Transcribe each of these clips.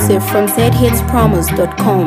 Exclusive from zhitspromos.com.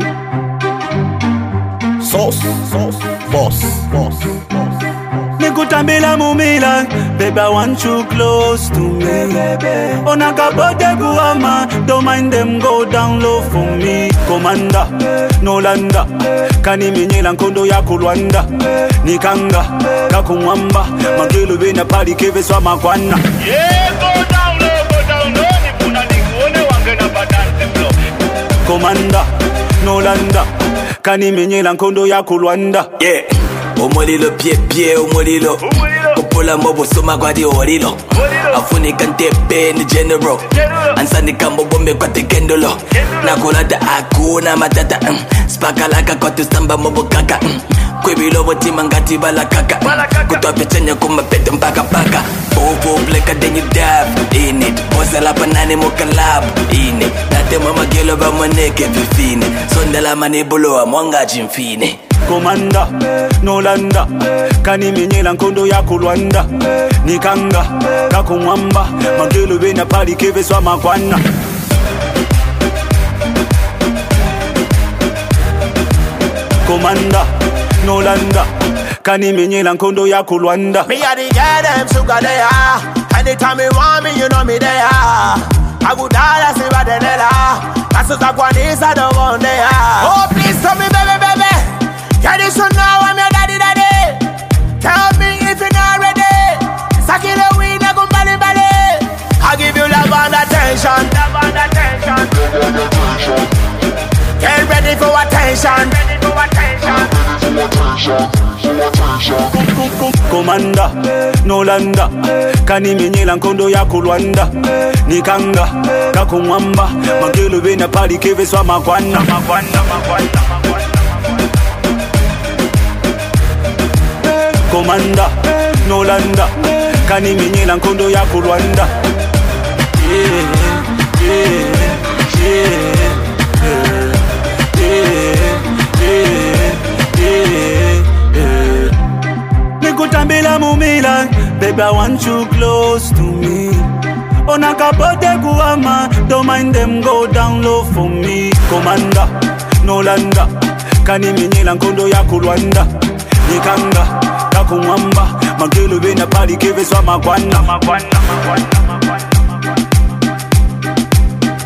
Sauce, boss. Nikutambila mumila, baby I want you close to me. Onakabote guama, don't mind them go down low for me. Commander, Nolanda, kaniminyela nkondo ya kulwanda. Nikanga, kakumwamba, magilu bina pali keve swa makwana. Yeah, go down low, nipuna nikuone wange na badante flow. Commander, Nolanda, kaniminyela nkondo ya kulwanda. Yeah. Omolilo pie omolilo Kupula mobo soma kwa di orilo Afunika ntepe ni general Ansanika mbombe kwa tekendolo Nakulata akuna matata Spakalaka kwa tusamba mobo kaka Kwebilo botima ngati balakaka Kutoa pichanya kumapete mpaka paka Ovo bleka then you dive in it Posala panane moka lab in it Nate mama gelo ba maneke vifine Sondela manibulo wa mwanga jimfine Commander, Nolanda, kaniminyela nkondo ya kulwanda. Nikanga, kakumwamba, magilu bina pali keve swa makwana. Commander, Nolanda, kaniminyela nkondo ya kulwanda. Me a the girl them sugar they are. Anytime you want me, you know me they are. I go down and see what they are. That's what I want is I don't want they are. Oh please tell me baby. Yeah, this one now I'm your daddy. Tell me if you're not ready. Saki the weed, I go bali. I give you love and attention. Get ready for attention. Commander, Nolanda, kaniminyela nkondo ya kulwanda. Nikanga, kakumwamba, magilu bina pali keve swa makwana. Commander, Nolanda, kaniminyela nkondo ya kulwanda. Nikutambila mumila, baby I want you close to me. Onakabote guama, don't mind them go down low for me. Commander, Nolanda, kaniminyela nkondo ya kulwanda. Nikanga, kakumwamba, magilu bina pali keve swa makwana.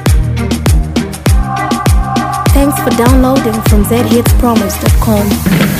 Thanks for downloading from zhitspromos.com.